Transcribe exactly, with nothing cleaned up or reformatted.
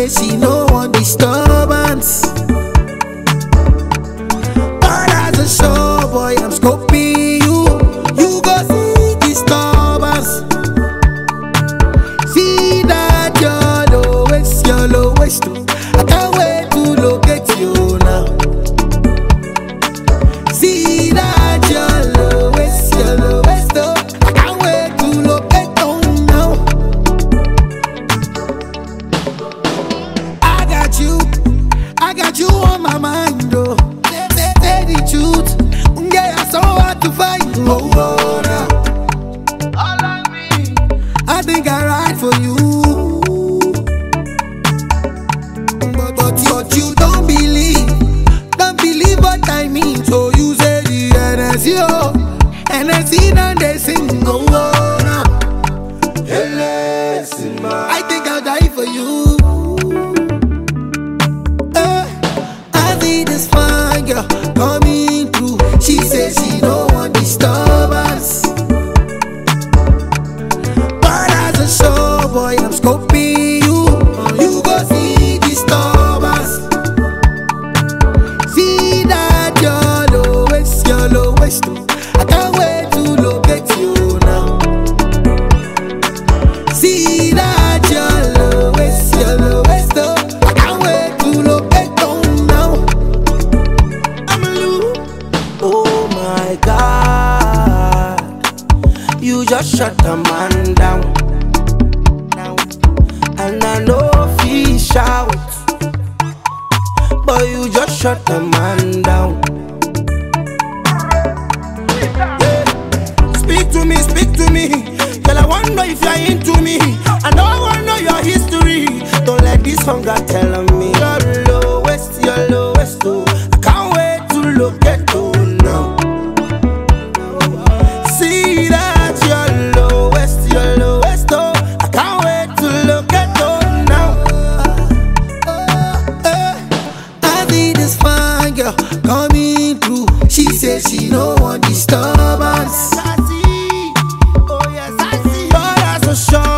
say she no want disturbance. But as a show boy, I'm scoping you. You go see disturbance. See that your lowest, your lowest. I can't wait to locate you now. See that your lowest, your lowest. I can't wait to locate you now. I got you, I got you on my mind, oh. Say, say the truth, yeah, I'm so hard to find. Oh, oh, now. All of me, I think I ride for you. But, but, but you don't believe, don't believe what I mean. So you say the N S C, oh, N S C, now they sing. Oh, oh, now. I think I'll die for you. Eh, I see this fine girl coming through. She says she don't want disturbance. But as a show boy, I'm scoping you. You go see disturbance. See that your lowest, your lowest. I can't wait to locate you now. See that your lowest, your lowest. I can't wait to locate you now. I'm a loop. Oh my God, you just shut the man down. And I know he shout, but you just shut the man down. Yeah. Speak to me, speak to me, girl. I wanna know if you're into me. I know I wanna know your history. Don't let this hunger tell on me. Your lowest, your lowest, oh. I can't wait to look at you now. See that your lowest, your lowest, oh. I can't wait to look at you now. Eh, I see this fine girl coming through. She says she no want disturbance. I see, oh yes I see. But that's for sure.